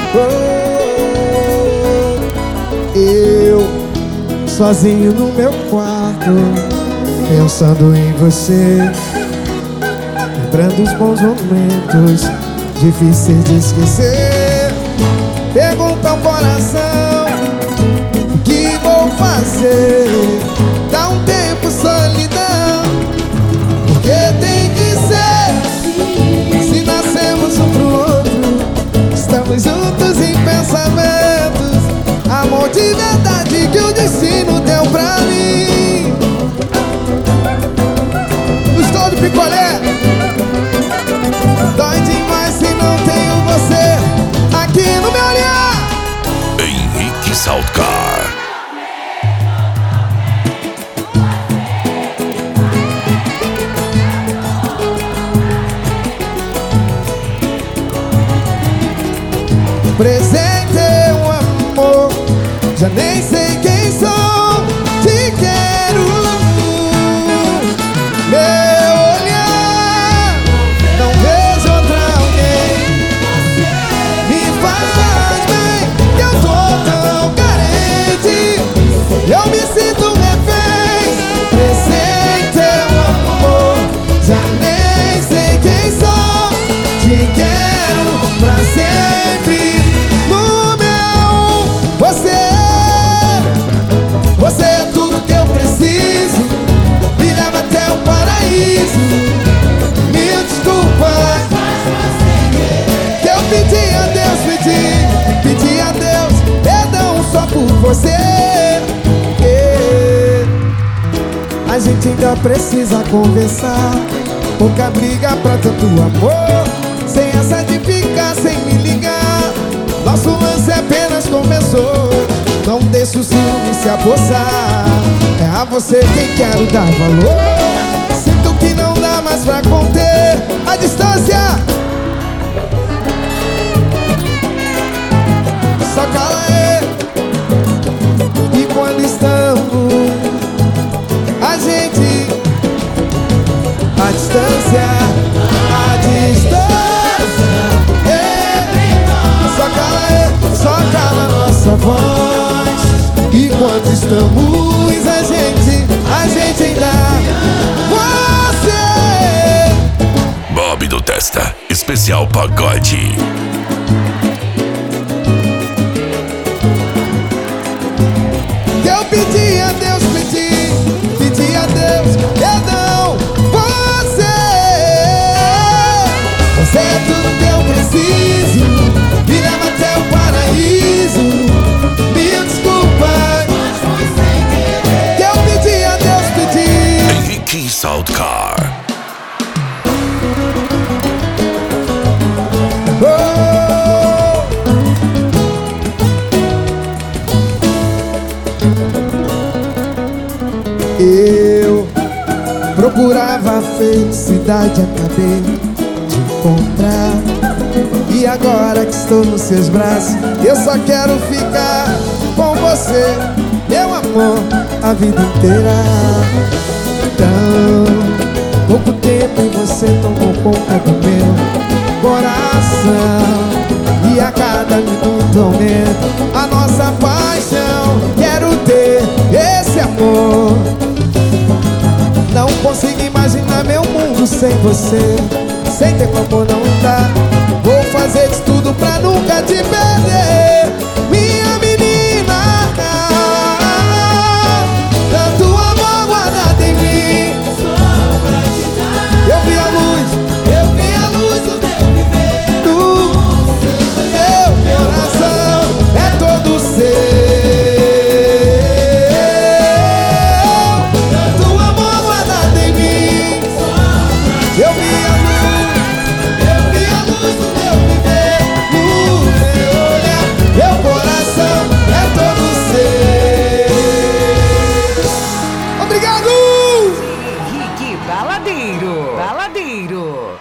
Eu sozinho no meu quarto, pensando em você, lembrando os bons momentos, difíceis de esquecer. Pergunta ao coração, o que vou fazer? Dá um tempo, solidão, porque tem que ser. Se nascemos um pro outro, estamos juntos em pensamentos. Amor de verdade que o destino deu pra mim. Estou de picolé. Dói demais se não tenho você aqui no meu olhar. Henrique Saltcar. Presente um amor, já nem sei quem sou. Te quero. Meu olhar, não vejo outra alguém. Me faz bem, que eu tô tão carente. Eu me sinto refém. Presente um amor, já nem sei quem sou. Te quero pra sempre. Você é tudo que eu preciso, me leva até o paraíso. Mil desculpas que eu pedi a Deus, pedi a Deus perdão só por você. A gente ainda precisa conversar, pouca briga pra tanto amor. Sem essa de ficar sem me ligar, nosso lance apenas começou. Não deixe o ciúme se apossar, é a você quem quero dar valor. Sinto que não dá mais pra conter a distância. Só cala aí. E quando estamos, a gente, a distância, a distância, só cala aí, só cala nossa voz. E quando estamos, a gente ainda. Você Bob do Testa, especial pagode. Eu pedi a Deus, pedi a Deus perdão. Você é tudo que eu preciso, me leva até o paraíso. Mil desculpas que eu pedi a Deus, Henrique Saltcar. Eu procurava a felicidade, acabei de encontrar. E agora que estou nos seus braços, eu só quero ficar com você, meu amor, a vida inteira. Tão pouco tempo e você tomou conta do meu coração. E a cada minuto aumenta a nossa paixão. Quero ter esse amor. Não consigo imaginar meu mundo sem você. Sem ter como não dá. Vou fazer de